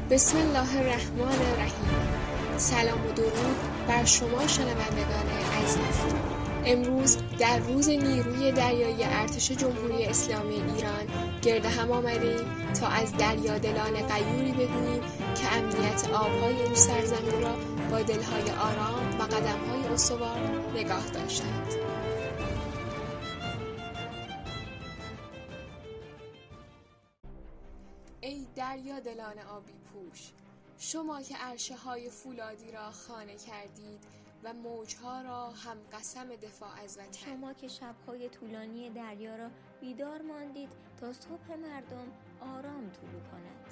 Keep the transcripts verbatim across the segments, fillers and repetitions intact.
بسم الله الرحمن الرحیم. سلام و درود بر شما شنوندگان عزیز. امروز در روز نیروی دریایی ارتش جمهوری اسلامی ایران گرد هم آمدیم تا از دریادلان غیوری بگوییم که امنیت آبهای این سرزمین را با دلهای آرام و قدمهای استوار نگاه داشتند. ای دریادلان آبی پوش، شما که عرشه های فولادی را خانه کردید و موجها را هم قسم دفاع از وطن، شما که شبهای طولانی دریا را بیدار ماندید تا صبح مردم آرام طلوع کند.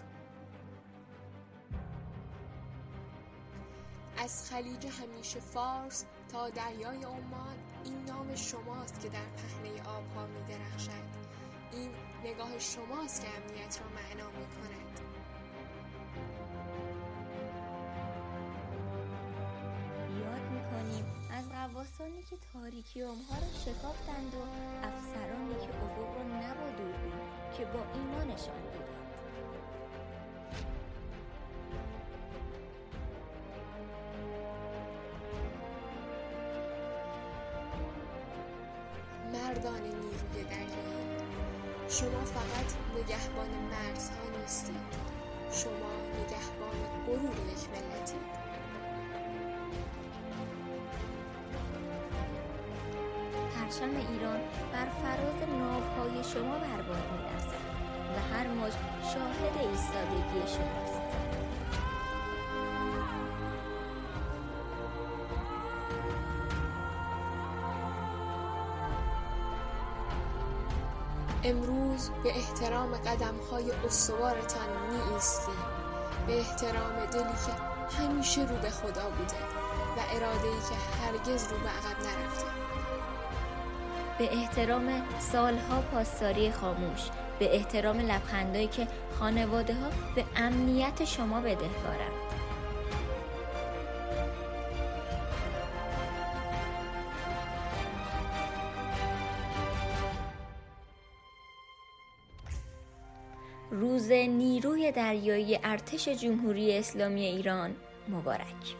از خلیج همیشه فارس تا دریای عمان این نام شماست که در پهنه آبها می درخشد. این نگاه شماست که امنیت را معنا می کند. یاد می کنیم از غواصانی که تاریکی عمرها را شکافتند و افسرانی که افق را نه با دوربین که با ایمانشان دیدند. مردان نیروی دریایی، شما فقط نگهبان مرزها نیستید، شما نگهبان غرور یک ملتید. پرچم ایران بر فراز ناوهای شما بر باد می‌لرزد و هر موج شاهد ایستادگی شماست. امروز به احترام قدم‌های استوارتان می ایستیم، به احترام دلی که همیشه رو به خدا بوده و اراده‌ای که هرگز رو به عقب نرفته. به احترام سالها پاسداری خاموش، به احترام لبخندایی که خانواده‌ها به امنیت شما بدهکارند. روز نیروی دریایی ارتش جمهوری اسلامی ایران مبارک.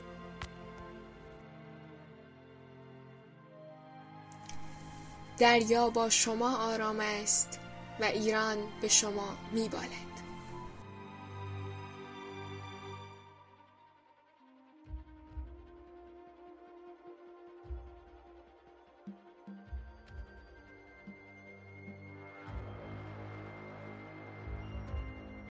دریا با شما آرام است و ایران به شما می‌بالد.